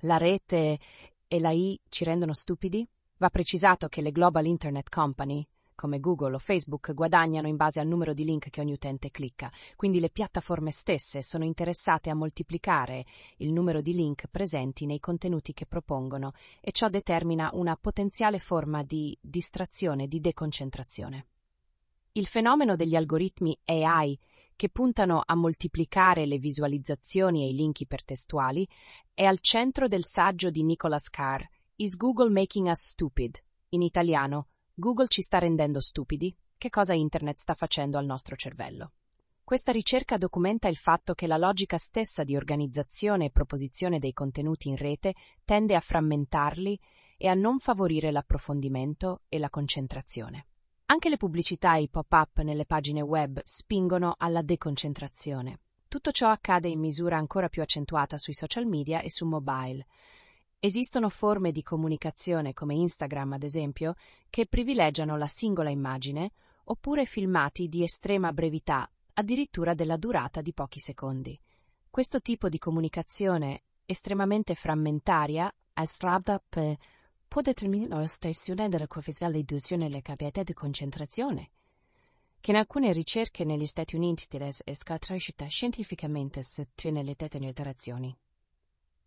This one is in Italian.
La rete e l'AI ci rendono stupidi? Va precisato che le Global Internet Company, come Google o Facebook, guadagnano in base al numero di link che ogni utente clicca, quindi le piattaforme stesse sono interessate a moltiplicare il numero di link presenti nei contenuti che propongono e ciò determina una potenziale forma di distrazione, di deconcentrazione. Il fenomeno degli algoritmi AI che puntano a moltiplicare le visualizzazioni e i link ipertestuali è al centro del saggio di Nicholas Carr, Is Google Making Us Stupid? In italiano, Google ci sta rendendo stupidi? Che cosa Internet sta facendo al nostro cervello? Questa ricerca documenta il fatto che la logica stessa di organizzazione e proposizione dei contenuti in rete tende a frammentarli e a non favorire l'approfondimento e la concentrazione. Anche le pubblicità e i pop-up nelle pagine web spingono alla deconcentrazione. Tutto ciò accade in misura ancora più accentuata sui social media e su mobile. Esistono forme di comunicazione come Instagram, ad esempio, che privilegiano la singola immagine oppure filmati di estrema brevità, addirittura della durata di pochi secondi. Questo tipo di comunicazione estremamente frammentaria può determinare la stessione della coefficiente di riduzione delle capacità di concentrazione, che in alcune ricerche negli Stati Uniti è cresciuta scientificamente sostiene le interazioni.